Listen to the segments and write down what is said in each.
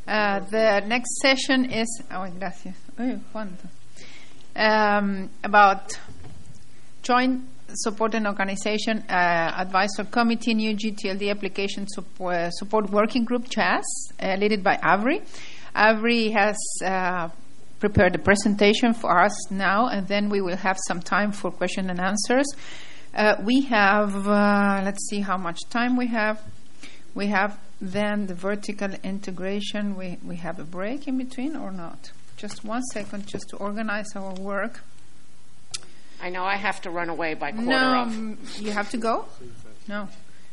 The next session is about joint support and organization advisor committee, new GTLD application support working group, JAS, led by Avery. Avery has prepared a presentation for us now, and then we will have some time for question and answers. We have, let's see how much time we have. We have then the vertical integration. We have a break in between or not? Just 1 second, just to organize our work. I know I have to run away by quarter of. No, you have to go? No.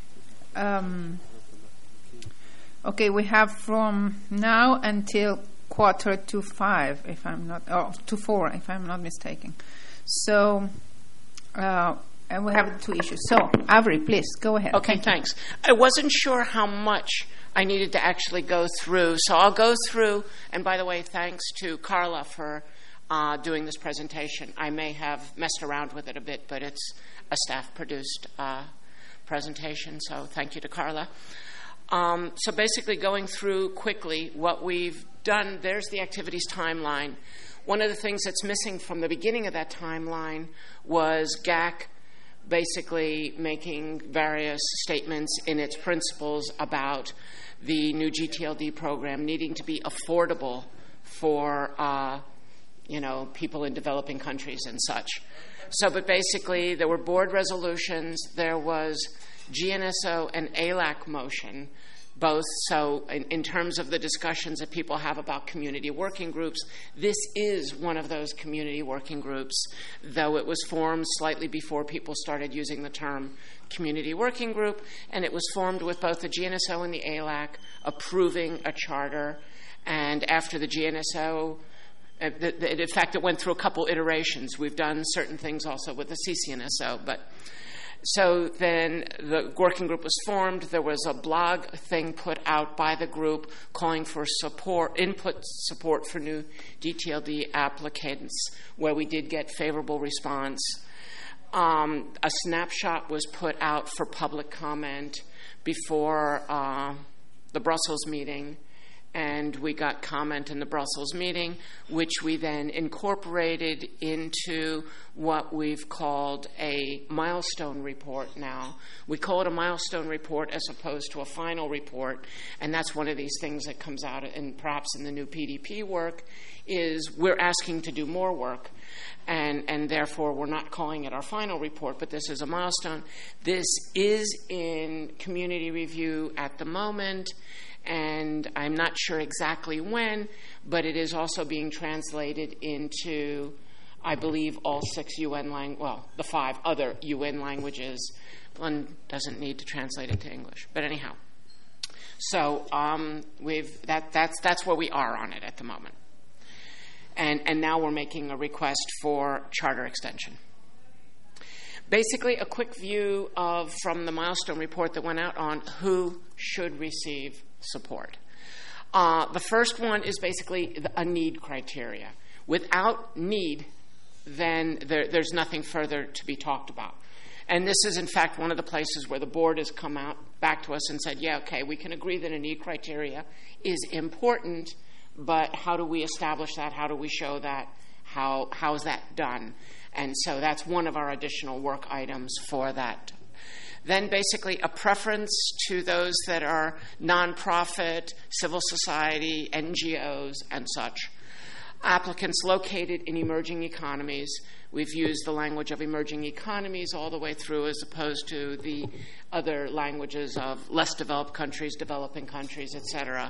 Okay, we have from now until 4:45, if I'm not, to 4, if I'm not mistaken. So, and we have 2 issues. So, Avery, please, go ahead. Okay, thanks. I wasn't sure how much I needed to actually go through, so I'll go through, and by the way, thanks to Carla for doing this presentation. I may have messed around with it a bit, but it's a staff-produced presentation, so thank you to Carla. So basically going through quickly what we've done, there's the activities timeline. One of the things that's missing from the beginning of that timeline was GAC basically making various statements in its principles about the new GTLD program needing to be affordable for people in developing countries and such. So, but basically there were board resolutions, there was GNSO and ALAC motion, both. So in terms of the discussions that people have about community working groups, this is one of those community working groups, though it was formed slightly before people started using the term community working group, and it was formed with both the GNSO and the ALAC approving a charter, and after the GNSO, in fact, it went through a couple iterations. We've done certain things also with the CCNSO, but so then the working group was formed. There was a blog thing put out by the group calling for input support for new GTLD applicants, where we did get favorable response. A snapshot was put out for public comment before the Brussels meeting, and we got comment in the Brussels meeting, which we then incorporated into what we've called a milestone report now. We call it a milestone report as opposed to a final report, and that's one of these things that comes out in perhaps in the new PDP work, is we're asking to do more work, and therefore we're not calling it our final report, but this is a milestone. This is in community review at the moment, and I'm not sure exactly when, but it is also being translated into, I believe, all 6 UN the 5 other UN languages. One doesn't need to translate it to English, but anyhow. So that's where we are on it at the moment. And now we're making a request for charter extension. Basically, a quick view from the milestone report that went out on who should receive support. The first one is basically a need criteria. Without need, then there's nothing further to be talked about. And this is, in fact, one of the places where the board has come out back to us and said, yeah, okay, we can agree that a need criteria is important, but how do we establish that? How do we show that? How is that done? And so that's one of our additional work items for that. Then basically a preference to those that are nonprofit, civil society, NGOs, and such. Applicants located in emerging economies. We've used the language of emerging economies all the way through as opposed to the other languages of less developed countries, developing countries, et cetera.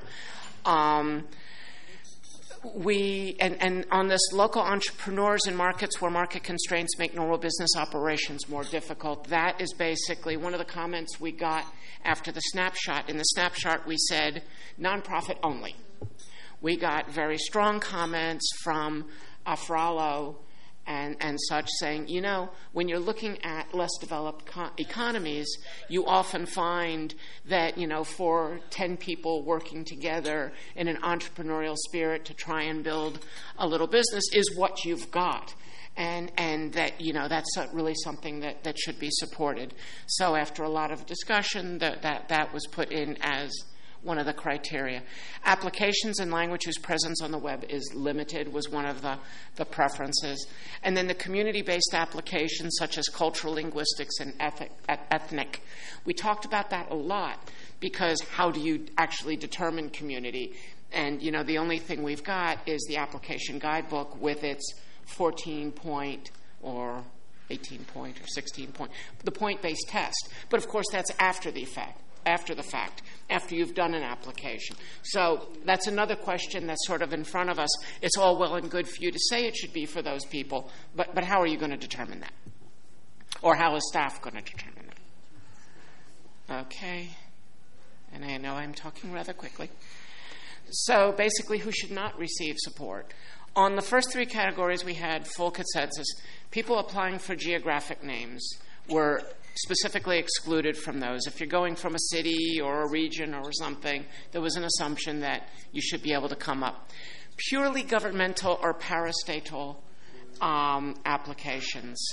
And on this local entrepreneurs in markets where market constraints make normal business operations more difficult, that is basically one of the comments we got after the snapshot. In the snapshot, we said nonprofit only. We got very strong comments from Afralo and such saying, when you're looking at less developed economies, you often find that, for 10 people working together in an entrepreneurial spirit to try and build a little business is what you've got. And that, that's really something that should be supported. So after a lot of discussion, that was put in as one of the criteria. Applications in language whose presence on the web is limited was one of the preferences. And then the community-based applications such as cultural linguistics and ethnic. We talked about that a lot because how do you actually determine community? And, the only thing we've got is the application guidebook with its 14-point or 18-point or 16-point, the point-based test. But, of course, that's after the fact, after you've done an application. So that's another question that's sort of in front of us. It's all well and good for you to say it should be for those people, but how are you going to determine that? Or how is staff going to determine that? Okay. And I know I'm talking rather quickly. So basically, who should not receive support? On the first three categories, we had full consensus. People applying for geographic names were specifically excluded from those. If you're going from a city or a region or something, there was an assumption that you should be able to come up. Purely governmental or parastatal applications.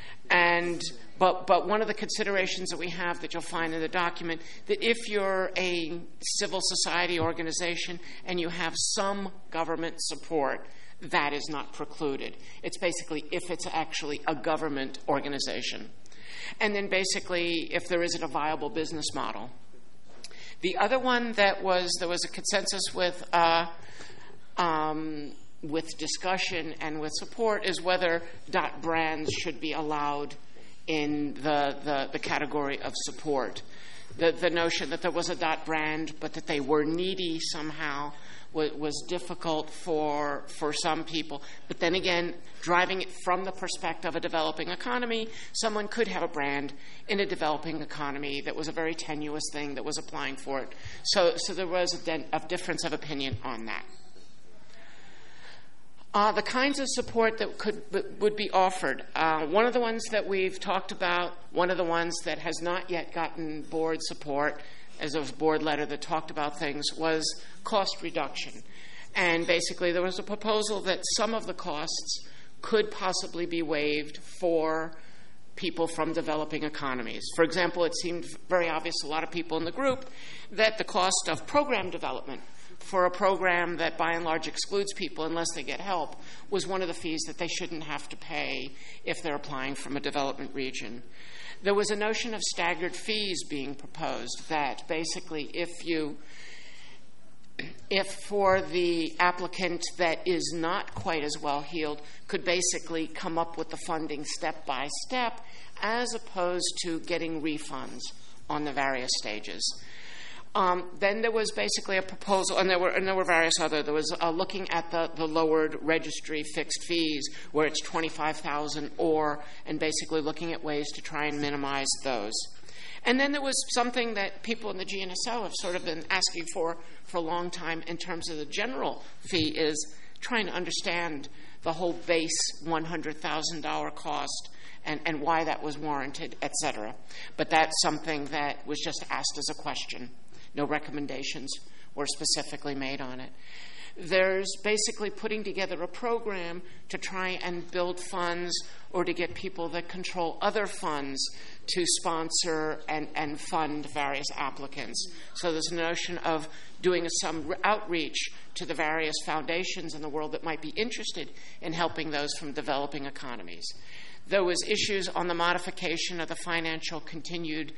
But one of the considerations that we have that you'll find in the document, that if you're a civil society organization and you have some government support, that is not precluded. It's basically if it's actually a government organization. And then basically if there isn't a viable business model. The other one there was a consensus with discussion and with support is whether .brands should be allowed in the category of support. The notion that there was a .brand but that they were needy somehow was difficult for some people. But then again, driving it from the perspective of a developing economy, someone could have a brand in a developing economy that was a very tenuous thing that was applying for it. So there was a difference of opinion on that. The kinds of support that would be offered. One of the ones that we've talked about, one of the ones that has not yet gotten board support, as a board letter that talked about things, was cost reduction. And basically there was a proposal that some of the costs could possibly be waived for people from developing economies. For example, it seemed very obvious to a lot of people in the group that the cost of program development for a program that by and large excludes people unless they get help was one of the fees that they shouldn't have to pay if they're applying from a development region. There was a notion of staggered fees being proposed, that basically if for the applicant that is not quite as well heeled could basically come up with the funding step by step as opposed to getting refunds on the various stages. Then there was basically a proposal, and there were various other. There was looking at the lowered registry fixed fees, where it's $25,000, and basically looking at ways to try and minimize those. And then there was something that people in the GNSO have sort of been asking for a long time in terms of the general fee, is trying to understand the whole base $100,000 cost and why that was warranted, et cetera. But that's something that was just asked as a question. No recommendations were specifically made on it. There's basically putting together a program to try and build funds or to get people that control other funds to sponsor and fund various applicants. So there's a notion of doing some outreach to the various foundations in the world that might be interested in helping those from developing economies. There was issues on the modification of the financial continued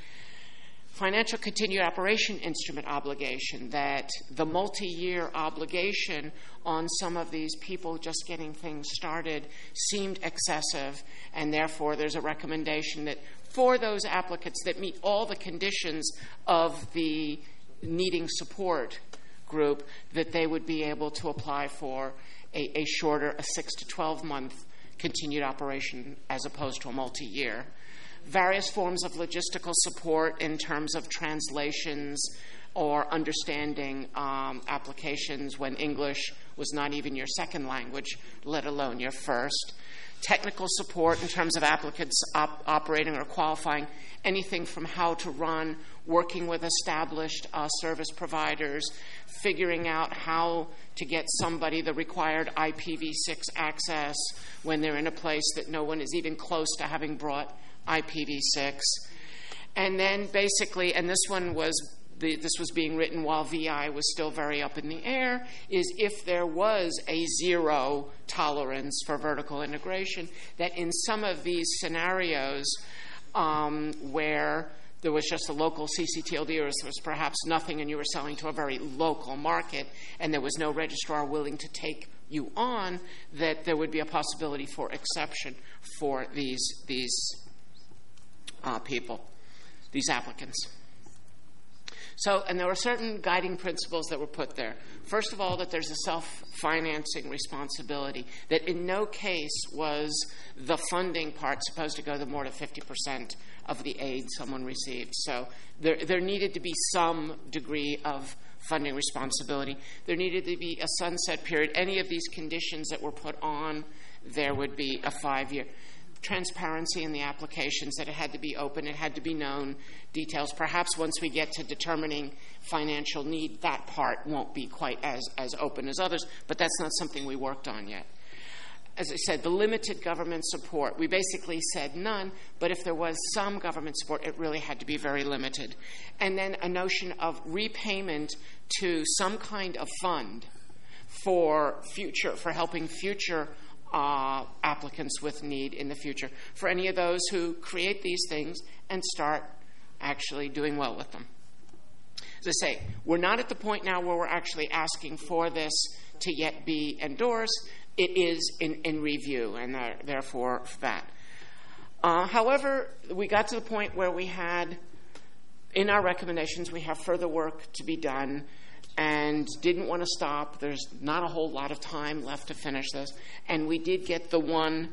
operation instrument obligation, that the multi-year obligation on some of these people just getting things started seemed excessive, and therefore there's a recommendation that for those applicants that meet all the conditions of the needing support group, that they would be able to apply for a shorter, a 6 to 12 month continued operation as opposed to a multi-year. Various forms of logistical support in terms of translations or understanding applications when English was not even your second language, let alone your first. Technical support in terms of applicants operating or qualifying, anything from how to run, working with established service providers, figuring out how to get somebody the required IPv6 access when they're in a place that no one is even close to having brought IPv6. And then basically, and this one was this was being written while VI was still very up in the air, is if there was a zero tolerance for vertical integration, that in some of these scenarios where there was just a local CCTLD, or there was perhaps nothing and you were selling to a very local market and there was no registrar willing to take you on, that there would be a possibility for exception for these people, these applicants. So, and there were certain guiding principles that were put there. First of all, that there's a self-financing responsibility, that in no case was the funding part supposed to go to more than 50% of the aid someone received. So there needed to be some degree of funding responsibility. There needed to be a sunset period. Any of these conditions that were put on, there would be a 5-year. Transparency in the applications, that it had to be open, it had to be known, details. Perhaps once we get to determining financial need, that part won't be quite as open as others, but that's not something we worked on yet. As I said, the limited government support, we basically said none, but if there was some government support, it really had to be very limited. And then a notion of repayment to some kind of fund for helping future applicants with need in the future, for any of those who create these things and start actually doing well with them. As I say, we're not at the point now where we're actually asking for this to yet be endorsed. It is in review, and therefore that. However, we got to the point where we had, in our recommendations, we have further work to be done, and didn't want to stop. There's not a whole lot of time left to finish this. And we did get the one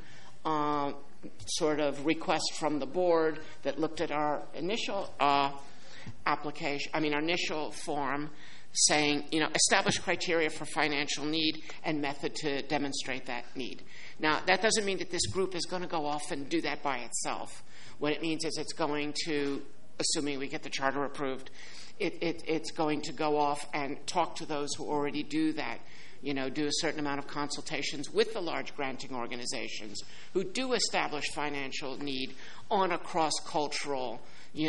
sort of request from the board that looked at our initial application, our initial form, saying, establish criteria for financial need and method to demonstrate that need. Now, that doesn't mean that this group is going to go off and do that by itself. What it means is it's going to, assuming we get the charter approved, it's going to go off and talk to those who already do that, do a certain amount of consultations with the large granting organizations who do establish financial need on a cross-cultural,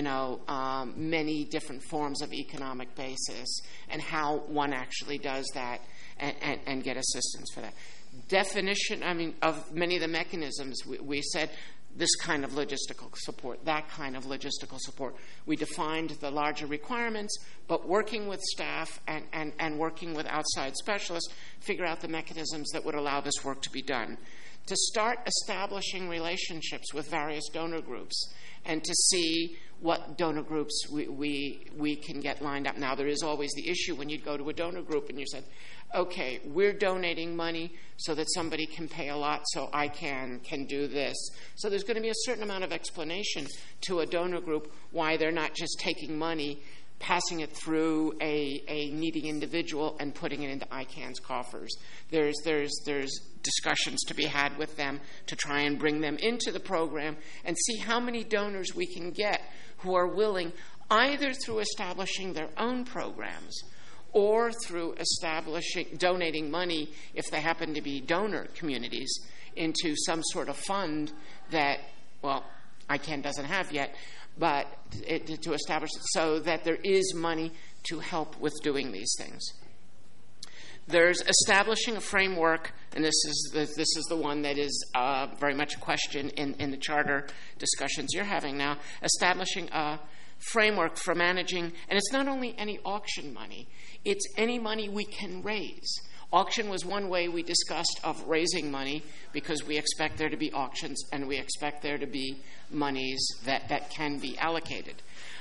many different forms of economic basis, and how one actually does that and get assistance for that. Definition, of many of the mechanisms, we said this kind of logistical support, that kind of logistical support. We defined the larger requirements, but working with staff and working with outside specialists, figure out the mechanisms that would allow this work to be done. To start establishing relationships with various donor groups and to see what donor groups we can get lined up. Now, there is always the issue when you go to a donor group and you said, okay, we're donating money so that somebody can pay a lot so I can do this. So there's going to be a certain amount of explanation to a donor group why they're not just taking money, passing it through a needy individual and putting it into ICANN's coffers. There's discussions to be had with them to try and bring them into the program and see how many donors we can get who are willing, either through establishing their own programs or through donating money, if they happen to be donor communities, into some sort of fund that, ICANN doesn't have yet, but to establish it so that there is money to help with doing these things. There's establishing a framework, and this is the one that is very much a question in the charter discussions you're having now, establishing a framework for managing, and it's not only any auction money, it's any money we can raise. Auction was one way we discussed of raising money because we expect there to be auctions and we expect there to be monies that can be allocated.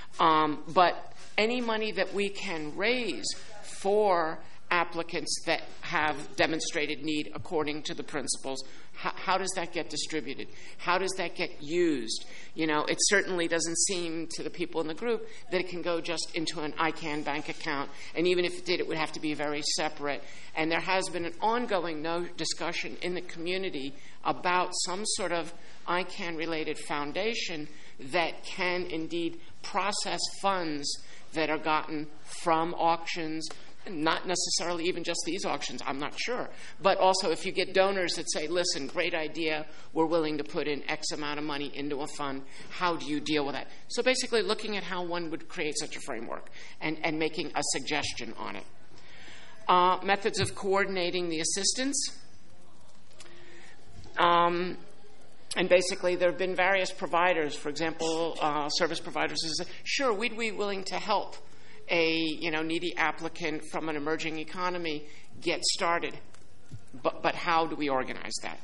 But any money that we can raise for applicants that have demonstrated need according to the principles, how does that get distributed? How does that get used? It certainly doesn't seem to the people in the group that it can go just into an ICANN bank account, and even if it did, it would have to be very separate. And there has been an ongoing discussion in the community about some sort of ICANN-related foundation that can indeed process funds that are gotten from auctions, not necessarily even just these auctions, I'm not sure. But also if you get donors that say, listen, great idea, we're willing to put in X amount of money into a fund, how do you deal with that? So basically looking at how one would create such a framework and making a suggestion on it. Methods of coordinating the assistance. And basically, there have been various providers, for example, service providers who say, sure, we'd be willing to help a needy applicant from an emerging economy get started, but how do we organize that?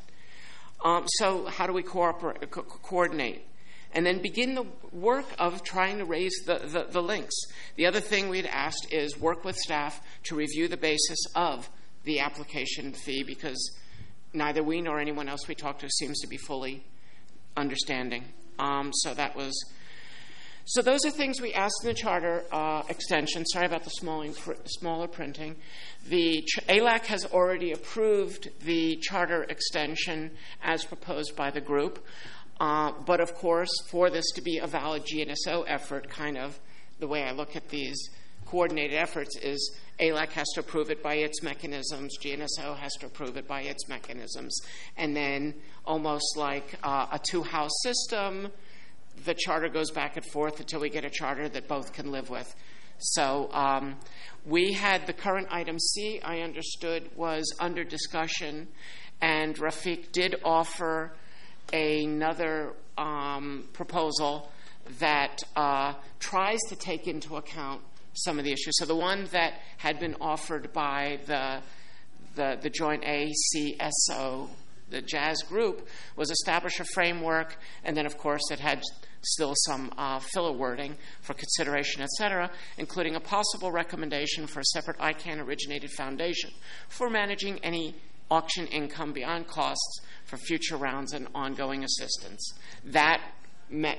So how do we coordinate? And then begin the work of trying to raise the links. The other thing we'd asked is work with staff to review the basis of the application fee, because neither we nor anyone else we talked to seems to be fully understanding. So those are things we asked in the charter extension. Sorry about the smaller printing. The ALAC has already approved the charter extension as proposed by the group. But of course, for this to be a valid GNSO effort, kind of the way I look at these coordinated efforts is ALAC has to approve it by its mechanisms, GNSO has to approve it by its mechanisms, and then almost like a two-house system, the charter goes back and forth until we get a charter that both can live with. So we had the current item C, I understood, was under discussion, and Rafiq did offer another proposal that tries to take into account some of the issues. So the one that had been offered by the joint ACSO, the Jazz group, was establish a framework, and then of course it had still some filler wording for consideration, etc., including a possible recommendation for a separate ICANN-originated foundation for managing any auction income beyond costs for future rounds and ongoing assistance. That met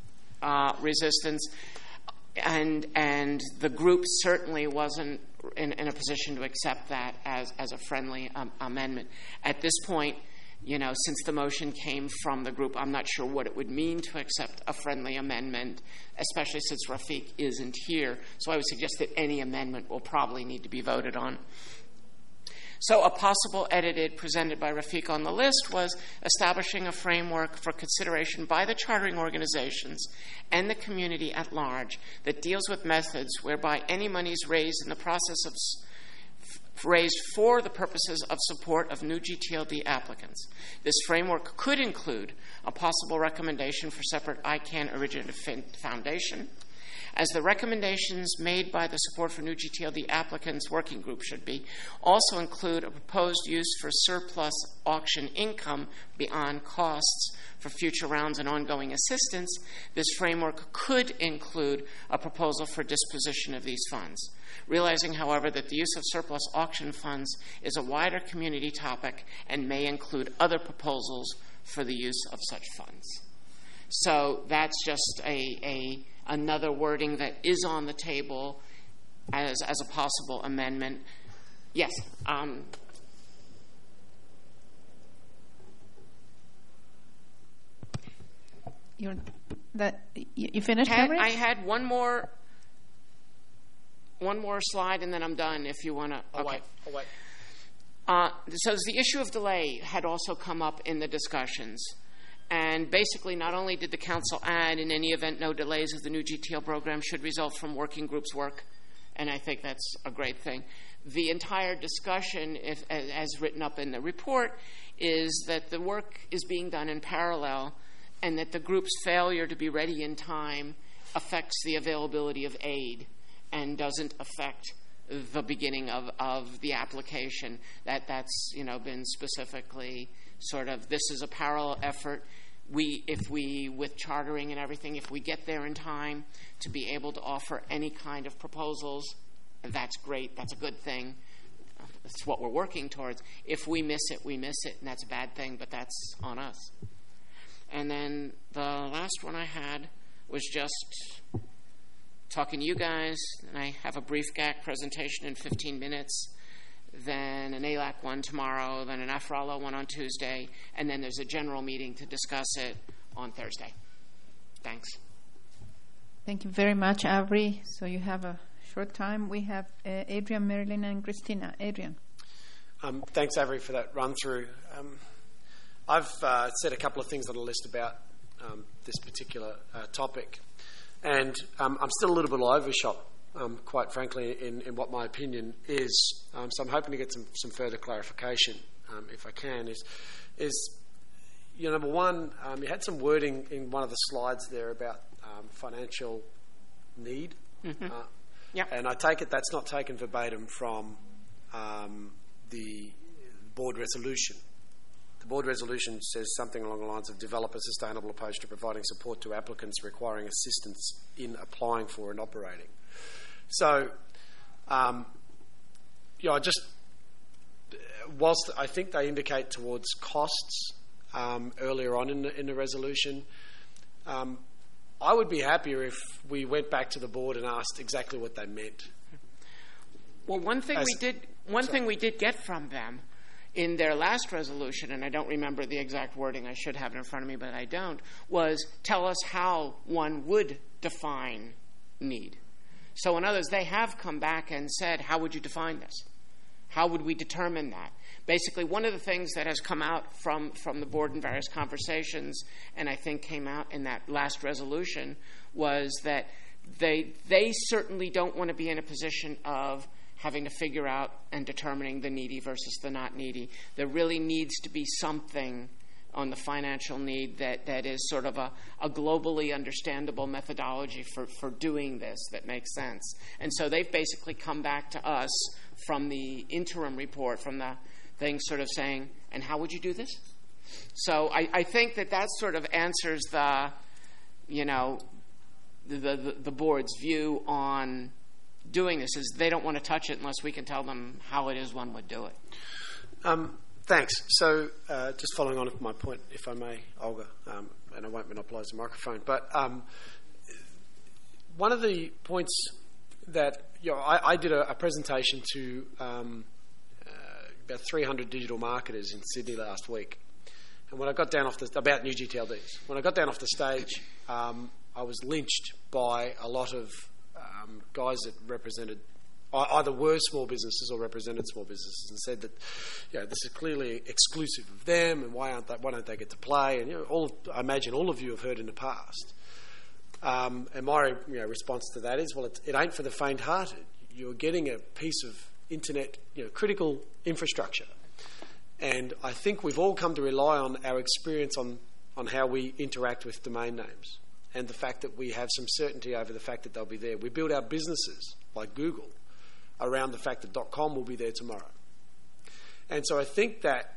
resistance, and the group certainly wasn't in a position to accept that as a friendly amendment. At this point, since the motion came from the group, I'm not sure what it would mean to accept a friendly amendment, especially since Rafiq isn't here. So I would suggest that any amendment will probably need to be voted on. So a possible edited presented by Rafiq on the list was establishing a framework for consideration by the chartering organizations and the community at large that deals with methods whereby any monies raised in the process of raised for the purposes of support of new GTLD applicants. This framework could include a possible recommendation for separate ICANN-originated foundation, as the recommendations made by the Support for New GTLD Applicants Working Group should be, also include a proposed use for surplus auction income beyond costs for future rounds and ongoing assistance. This framework could include a proposal for disposition of these funds. Realizing, however, that the use of surplus auction funds is a wider community topic and may include other proposals for the use of such funds. So that's just another wording that is on the table as a possible amendment. Yes. You finished, Henry? I had one more slide, and then I'm done. If you want to. Okay. So the issue of delay had also come up in the discussions. And basically, not only did the council add, in any event, no delays of the new GTL program should result from working groups' work, and I think that's a great thing. The entire discussion, as written up in the report, is that the work is being done in parallel, and that the group's failure to be ready in time affects the availability of aid and doesn't affect the beginning of the application. That's been specifically sort of, this is a parallel effort. If we, with chartering and everything, if we get there in time to be able to offer any kind of proposals, that's great. That's a good thing. That's what we're working towards. If we miss it, we miss it, and that's a bad thing, but that's on us. And then the last one I had was just talking to you guys, and I have a brief GAC presentation in 15 minutes, then an ALAC one tomorrow, then an AFRALA one on Tuesday, and then there's a general meeting to discuss it on Thursday. Thanks. Thank you very much, Avery. So you have a short time. We have Adrian, Marilyn, and Christina. Adrian. Thanks, Avery, for that run-through. I've said a couple of things on the list about this particular topic, and I'm still a little bit overshot, quite frankly, in what my opinion is. So I'm hoping to get some further clarification, if I can. Number one, you had some wording in one of the slides there about financial need. Mm-hmm. Yeah. And I take it that's not taken verbatim from the board resolution. The board resolution says something along the lines of develop a sustainable approach to providing support to applicants requiring assistance in applying for and operating. So, whilst I think they indicate towards costs earlier on in the resolution, I would be happier if we went back to the board and asked exactly what they meant. Well, one thing we did get from them in their last resolution, and I don't remember the exact wording, I should have it in front of me, but I don't, was tell us how one would define need. So in others, they have come back and said, how would you define this? How would we determine that? Basically, one of the things that has come out from the board in various conversations, and I think came out in that last resolution, was that they certainly don't want to be in a position of having to figure out and determining the needy versus the not needy. There really needs to be something on the financial need that is sort of a globally understandable methodology for doing this that makes sense. And so they've basically come back to us from the interim report, from the thing sort of saying, and how would you do this? So I think that sort of answers the board's view on doing this, is they don't want to touch it unless we can tell them how it is one would do it. Thanks. So just following on with my point, if I may, Olga, and I won't monopolise the microphone, but one of the points that I did a presentation to about 300 digital marketers in Sydney last week, and when I got down about new GTLDs, when I got down off the stage, I was lynched by a lot of guys that represented either were small businesses or represented small businesses, and said that this is clearly exclusive of them, and why don't they get to play? And I imagine all of you have heard in the past. And my response to that is, well, it ain't for the faint-hearted. You're getting a piece of internet, critical infrastructure, and I think we've all come to rely on our experience on how we interact with domain names, and the fact that we have some certainty over the fact that they'll be there. We build our businesses, like Google, around the fact that .com will be there tomorrow. And so I think that,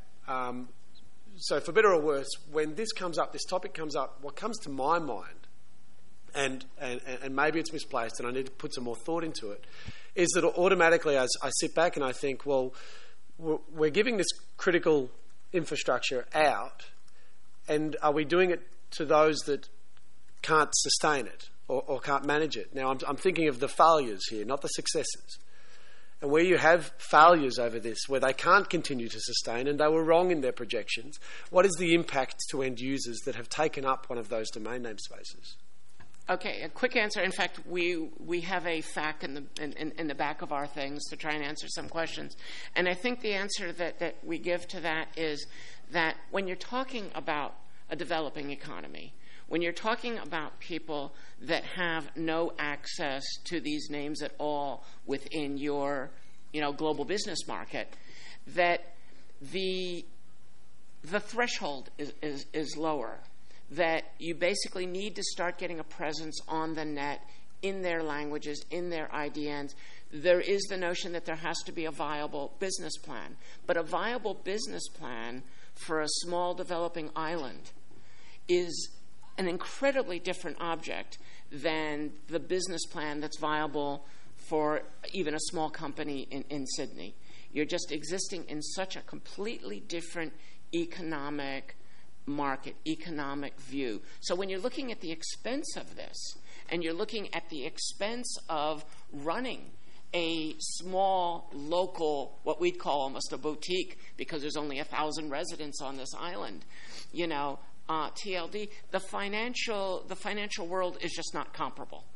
so for better or worse, when this topic comes up, what comes to my mind, and maybe it's misplaced and I need to put some more thought into it, is that automatically as I sit back and I think, well, we're giving this critical infrastructure out, and are we doing it to those that can't sustain it or can't manage it? Now, I'm thinking of the failures here, not the successes. And where you have failures over this, where they can't continue to sustain and they were wrong in their projections, what is the impact to end users that have taken up one of those domain name spaces? Okay, a quick answer. In fact, we have a FAQ in the back of our things to try and answer some questions. And I think the answer that we give to that is that when you're talking about a developing economy, when you're talking about people that have no access to these names at all within your, global business market, that the threshold is lower. That you basically need to start getting a presence on the net, in their languages, in their IDNs. There is the notion that there has to be a viable business plan. But a viable business plan for a small developing island is an incredibly different object than the business plan that's viable for even a small company in Sydney. You're just existing in such a completely different economic market, economic view. So when you're looking at the expense of this, and you're looking at the expense of running a small, local, what we'd call almost a boutique, because there's only 1,000 residents on this island, TLD, the financial world is just not comparable.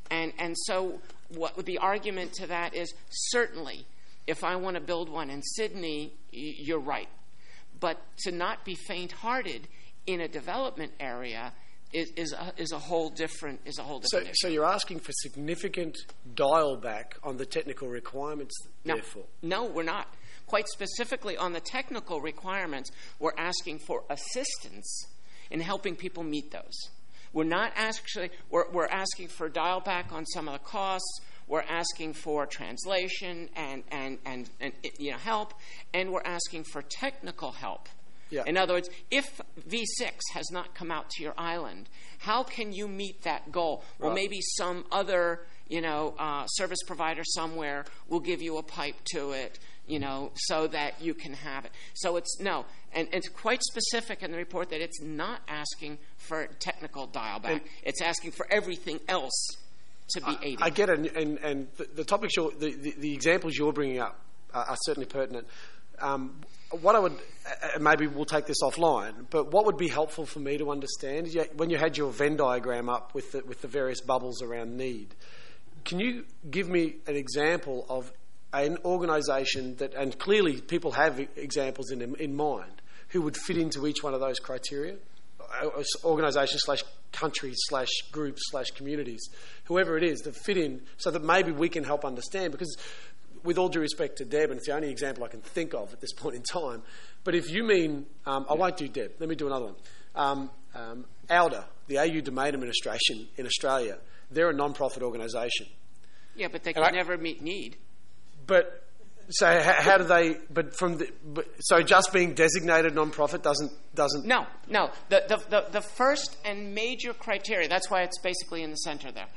And so what the argument to that is, certainly, if I want to build one in Sydney, you're right. But to not be faint-hearted in a development area is a whole different issue. So you're asking for significant dial back on the technical requirements, therefore? No, we're not. Quite specifically on the technical requirements, we're asking for assistance in helping people meet those. We're not actually, we're asking for dial back on some of the costs. We're asking for translation and help, and we're asking for technical help. Yeah. In other words, if V6 has not come out to your island, how can you meet that goal? Well, maybe some other, service provider somewhere will give you a pipe to it, so that you can have it. So and it's quite specific in the report that it's not asking for technical dial back. It's asking for everything else to be aided. I get it, and the topics the examples you're bringing up are certainly pertinent. What I would, maybe we'll take this offline, but what would be helpful for me to understand is when you had your Venn diagram up with the various bubbles around need, can you give me an example of an organisation that, and clearly people have examples in mind, who would fit into each one of those criteria? Organisations / countries / groups / communities, whoever it is, that fit in, so that maybe we can help understand. Because with all due respect to Deb, and it's the only example I can think of at this point in time, but if you mean, I won't do Deb, let me do another one. AUDA, the AU Domain Administration in Australia, they're a non-profit organisation. Yeah, but they can never meet need. But so how do they? So just being designated non-profit doesn't. No. The first and major criteria. That's why it's basically in the center there.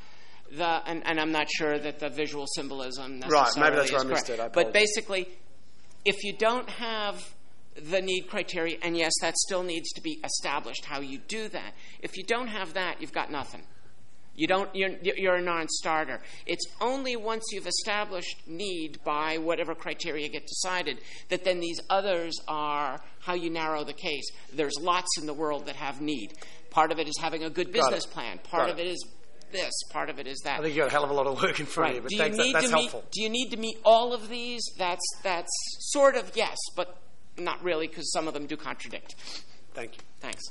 And I'm not sure that the visual symbolism necessarily right. Maybe that's where I missed it. But basically, if you don't have the need criteria, and yes, that still needs to be established how you do that. If you don't have that, you've got nothing. You're a non-starter. It's only once you've established need by whatever criteria get decided that then these others are how you narrow the case. There's lots in the world that have need. Part of it is having a good business plan. Part of it is this. Part of it is that. I think you've got a hell of a lot of work in front of you, but that's helpful. Do you need to meet all of these? That's sort of yes, but not really, because some of them do contradict. Thank you. Thanks.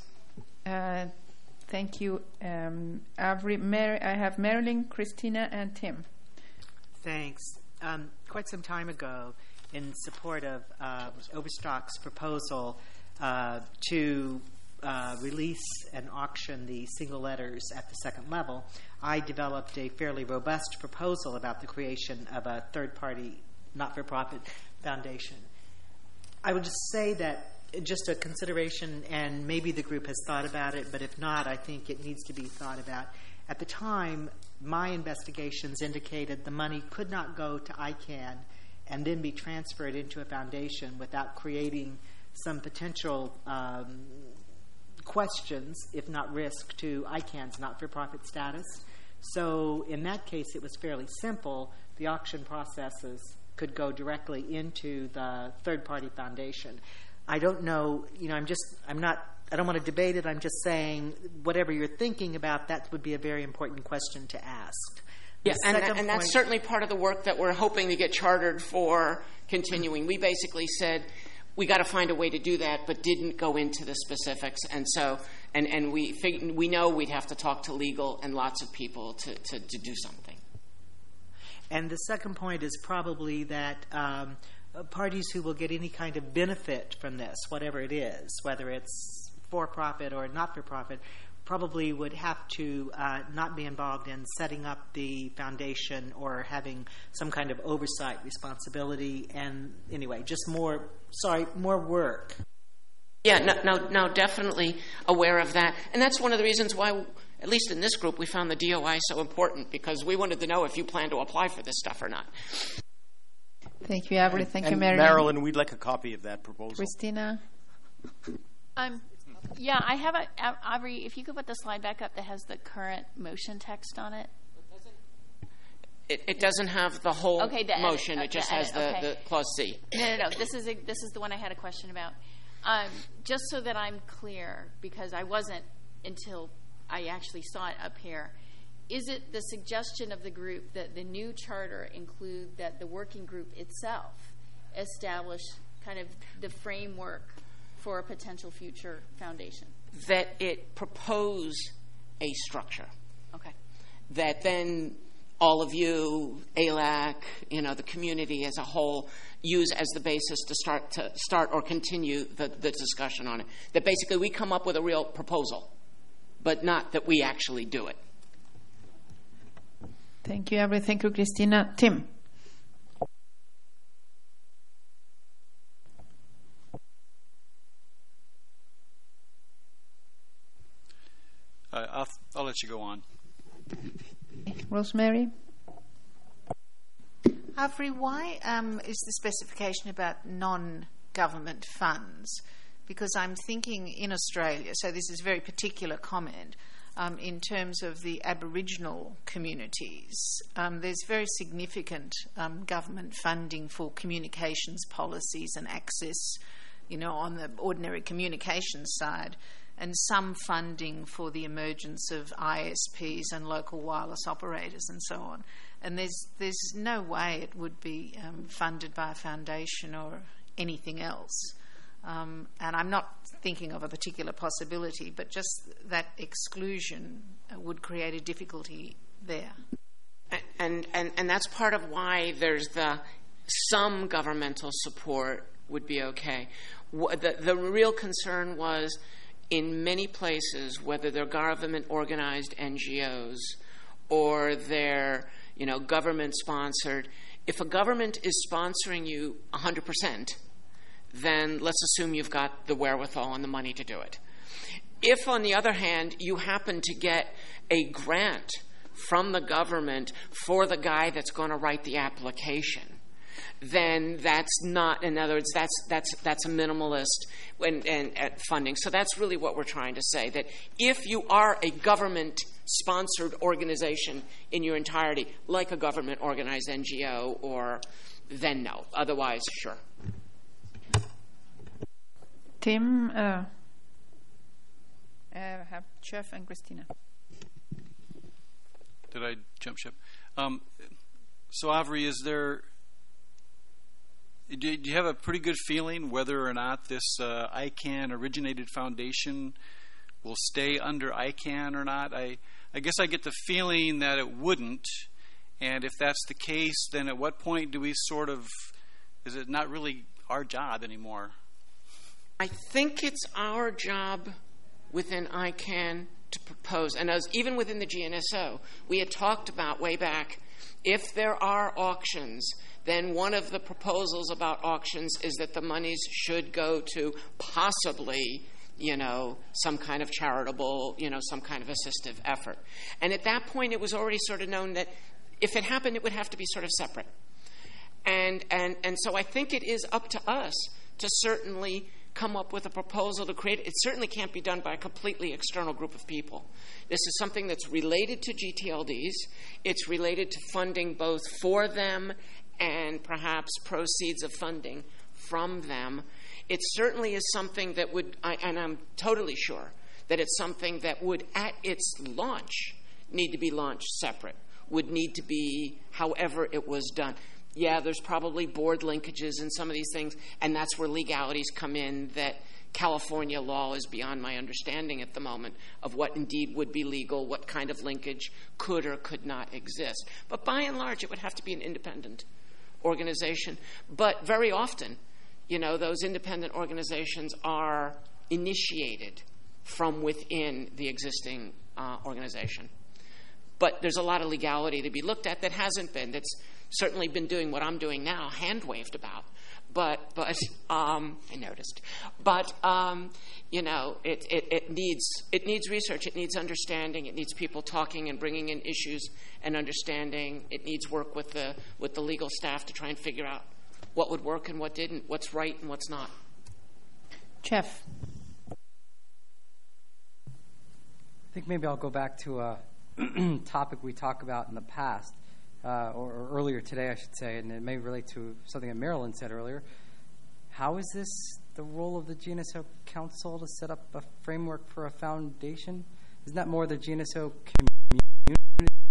Thank you, Avery. I have Marilyn, Christina, and Tim. Thanks. Quite some time ago, in support of Overstock's proposal to release and auction the single letters at the second level, I developed a fairly robust proposal about the creation of a third-party, not-for-profit foundation. I would just say that just a consideration, and maybe the group has thought about it, but if not, I think it needs to be thought about. At the time, my investigations indicated the money could not go to ICANN and then be transferred into a foundation without creating some potential questions, if not risk, to ICANN's not-for-profit status. So in that case, it was fairly simple. The auction processes could go directly into the third-party foundation. I don't know, I don't want to debate it. I'm just saying whatever you're thinking about, that would be a very important question to ask. Yes, and that's certainly part of the work that we're hoping to get chartered for continuing. We basically said we got to find a way to do that, but didn't go into the specifics. And so, and we know we'd have to talk to legal and lots of people to do something. And the second point is probably that parties who will get any kind of benefit from this, whatever it is, whether it's for-profit or not-for-profit, probably would have to not be involved in setting up the foundation or having some kind of oversight responsibility. And anyway, just more work. Yeah, no, definitely aware of that. And that's one of the reasons why, at least in this group, we found the DOI so important, because we wanted to know if you plan to apply for this stuff or not. Thank you, Avery. Thank you, Marilyn. Marilyn, we'd like a copy of that proposal. Christina? Yeah, I have Avery, if you could put the slide back up that has the current motion text on it. It doesn't have the whole motion. It just has the clause C. No. This is the one I had a question about. Just so that I'm clear, because I wasn't until I actually saw it up here. is it the suggestion of the group that the new charter include that the working group itself establish kind of the framework for a potential future foundation? That it propose a structure. Okay. That then all of you, ALAC, the community as a whole, use as the basis to start or continue the discussion on it. That basically we come up with a real proposal, but not that we actually do it. Thank you, Avery. Thank you, Christina. Tim. I'll let you go on. Rosemary. Avery, why is the specification about non-government funds? Because I'm thinking in Australia, so this is a very particular comment, in terms of the Aboriginal communities, there's very significant government funding for communications policies and access, on the ordinary communications side, and some funding for the emergence of ISPs and local wireless operators and so on. And there's no way it would be funded by a foundation or anything else. And I'm not thinking of a particular possibility, but just that exclusion would create a difficulty there. And that's part of why there's some governmental support would be okay. The real concern was in many places, whether they're government-organized NGOs or they're government-sponsored, if a government is sponsoring you 100%, then let's assume you've got the wherewithal and the money to do it. If, on the other hand, you happen to get a grant from the government for the guy that's going to write the application, then that's not, in other words, that's a minimalist and funding. So that's really what we're trying to say, that if you are a government-sponsored organization in your entirety, like a government-organized NGO, then no. Otherwise, sure. Tim, have Jeff and Christina. Did I jump ship? So, Avery, do you have a pretty good feeling whether or not this ICANN-originated foundation will stay under ICANN or not? I guess I get the feeling that it wouldn't. And if that's the case, then at what point do we is it not really our job anymore? I think it's our job within ICANN to propose, and even within the GNSO, we had talked about way back, if there are auctions, then one of the proposals about auctions is that the monies should go to possibly, some kind of charitable, some kind of assistive effort. And at that point, it was already sort of known that if it happened, it would have to be sort of separate. And so I think it is up to us to certainly come up with a proposal to create it. It certainly can't be done by a completely external group of people. This is something that's related to GTLDs. It's related to funding both for them and perhaps proceeds of funding from them. It certainly is something that would, and I'm totally sure, that it's something that would, at its launch, need to be launched separate, would need to be however it was done. Yeah, there's probably board linkages and some of these things, and that's where legalities come in, that California law is beyond my understanding at the moment of what indeed would be legal, what kind of linkage could or could not exist. But by and large, it would have to be an independent organization. But very often, those independent organizations are initiated from within the existing organization. But there's a lot of legality to be looked at that hasn't been. That's certainly been doing what I'm doing now, hand-waved about. But I noticed. But it needs research. It needs understanding. It needs people talking and bringing in issues and understanding. It needs work with the legal staff to try and figure out what would work and what didn't, what's right and what's not. Jeff. I think maybe I'll go back to a topic we talked about in the past, or earlier today, I should say, and it may relate to something that Marilyn said earlier. How is this the role of the GNSO Council to set up a framework for a foundation? Isn't that more the GNSO community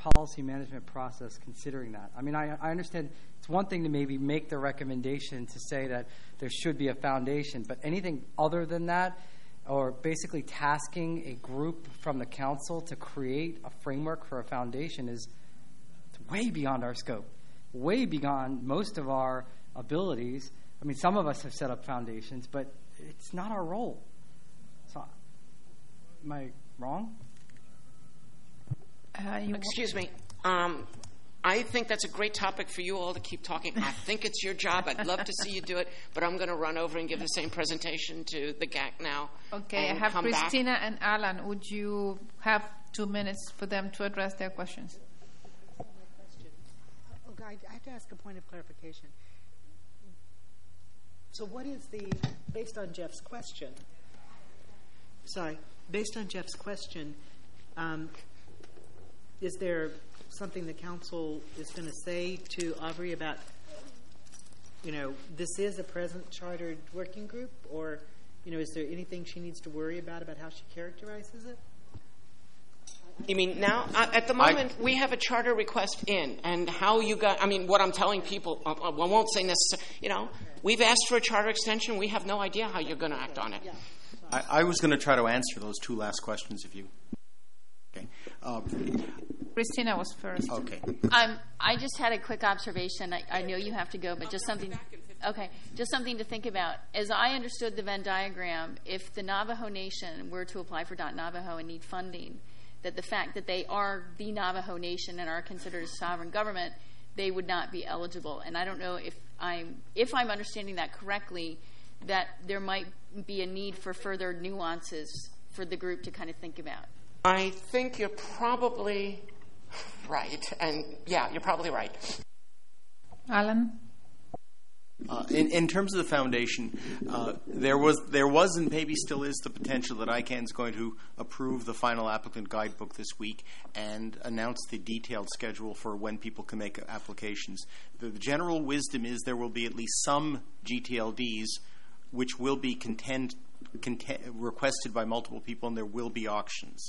policy management process considering that? I mean, I understand it's one thing to maybe make the recommendation to say that there should be a foundation, but anything other than that, or basically tasking a group from the council to create a framework for a foundation is way beyond our scope, way beyond most of our abilities. I mean, some of us have set up foundations, but it's not our role. So, am I wrong? Excuse me. I think that's a great topic for you all to keep talking. I think it's your job. I'd love to see you do it, but I'm going to run over and give the same presentation to the GAC now. Okay, I have Christina and Alan. Would you have 2 minutes for them to address their questions? Okay, I have to ask a point of clarification. So what is based on Jeff's question, is there something the council is going to say to Aubrey about, this is a present chartered working group, or, is there anything she needs to worry about how she characterizes it? You mean now? At the moment, we have a charter request in, and how you got, what I'm telling people, I won't say necessarily, we've asked for a charter extension. We have no idea how you're going to act on it. I was going to try to answer those two last questions if you... Okay. Christina was first. Okay. I just had a quick observation. I know you have to go, but just something. Okay, just something to think about. As I understood the Venn diagram, if the Navajo Nation were to apply for .Navajo and need funding, that the fact that they are the Navajo Nation and are considered a sovereign government, they would not be eligible. And I don't know if I'm understanding that correctly, that there might be a need for further nuances for the group to kind of think about. I think you're probably right. And yeah, you're probably right. Alan? In terms of the foundation, there was and maybe still is the potential that ICANN is going to approve the final applicant guidebook this week and announce the detailed schedule for when people can make applications. The general wisdom is there will be at least some GTLDs which will be requested by multiple people, and there will be auctions.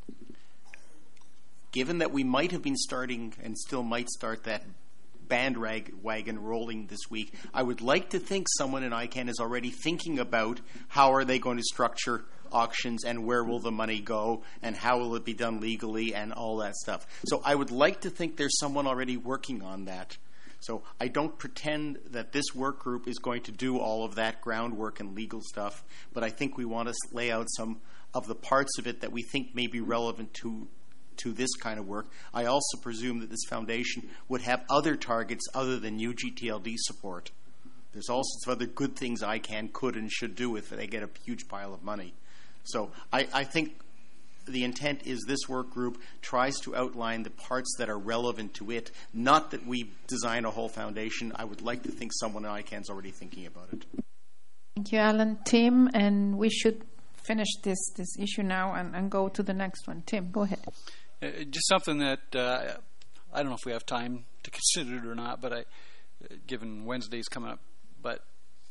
Given that we might have been starting and still might start that bandwagon rolling this week, I would like to think someone in ICANN is already thinking about how are they going to structure auctions and where will the money go and how will it be done legally and all that stuff. So I would like to think there's someone already working on that. So I don't pretend that this work group is going to do all of that groundwork and legal stuff, but I think we want to lay out some of the parts of it that we think may be relevant to this kind of work. I also presume that this foundation would have other targets other than UGTLD support. There's all sorts of other good things ICANN could and should do if they get a huge pile of money. So I think the intent is this work group tries to outline the parts that are relevant to it, not that we design a whole foundation. I would like to think someone in ICANN is already thinking about it. Thank you, Alan. Tim, and we should finish this issue now and go to the next one. Tim, go ahead. Just something that I don't know if we have time to consider it or not, but given Wednesday's coming up, but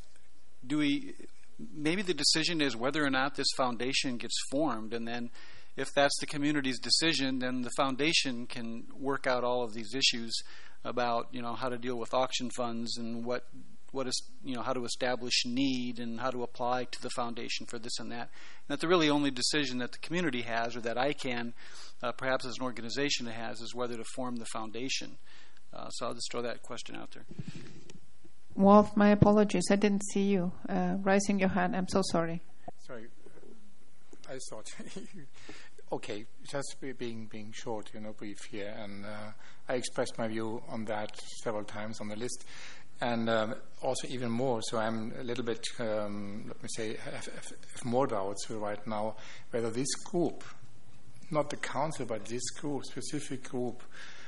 maybe the decision is whether or not this foundation gets formed, and then if that's the community's decision, then the foundation can work out all of these issues about how to deal with auction funds and what is how to establish need and how to apply to the foundation for this and that. And that the really only decision that the community has, or that ICANN, perhaps as an organization, has, is whether to form the foundation. So I'll just throw that question out there. Wolf, my apologies. I didn't see you raising your hand. I'm so sorry. Sorry. I thought... Okay, just being short, brief here. And I expressed my view on that several times on the list. And also even more, so I'm a little bit, let me say, have more doubts right now whether this group, not the council, but this group, specific group,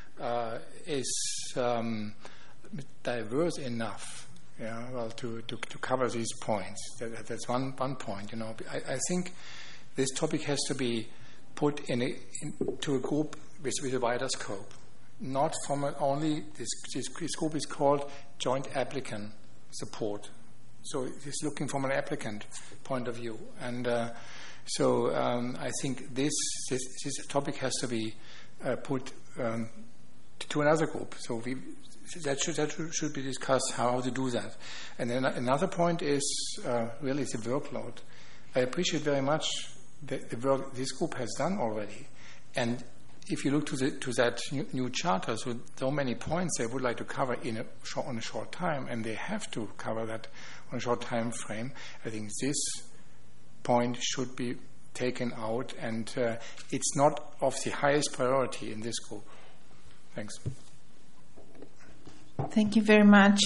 is diverse enough, to cover these points. That's one point. I think this topic has to be put into a group with a wider scope. Not from only this group is called Joint Applicant Support. So it is looking from an applicant point of view. And I think this topic has to be put to another group. So that should be discussed how to do that. And then another point is really the workload. I appreciate very much the work this group has done already. And if you look to that new charter, so many points they would like to cover on a short time, and they have to cover that on a short time frame. I think this point should be taken out, and it's not of the highest priority in this group. Thanks. Thank you very much.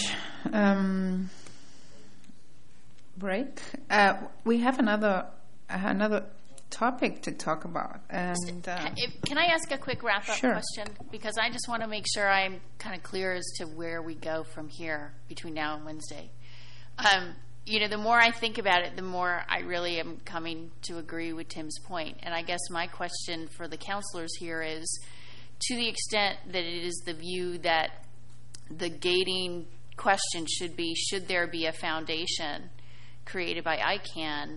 Break. We have another topic to talk about. And can I ask a quick wrap-up Sure. question? Because I just want to make sure I'm kind of clear as to where we go from here between now and Wednesday. The more I think about it, the more I really am coming to agree with Tim's point. And I guess my question for the counselors here is, to the extent that it is the view that the gating question should be, should there be a foundation created by ICANN,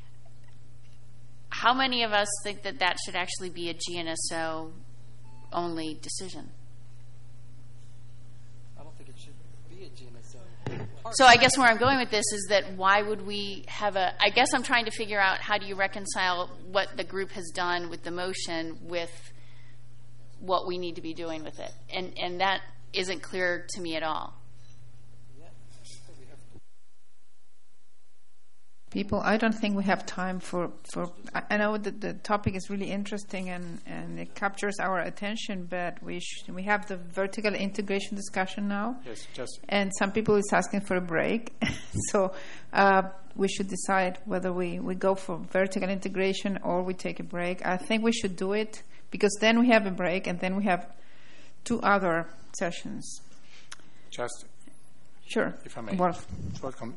how many of us think that that should actually be a GNSO only decision? I don't think it should be a GNSO. So I guess where I'm going with this is that why would we have I guess I'm trying to figure out how do you reconcile what the group has done with the motion with what we need to be doing with it. And that isn't clear to me at all. people, I don't think we have time for I know that the topic is really interesting and it captures our attention, but we have the vertical integration discussion now. Yes, just. And some people is asking for a break. So we should decide whether we go for vertical integration or we take a break. I think we should do it because then we have a break and then we have 2 other sessions. Just. Sure. If I may. Wolf. Short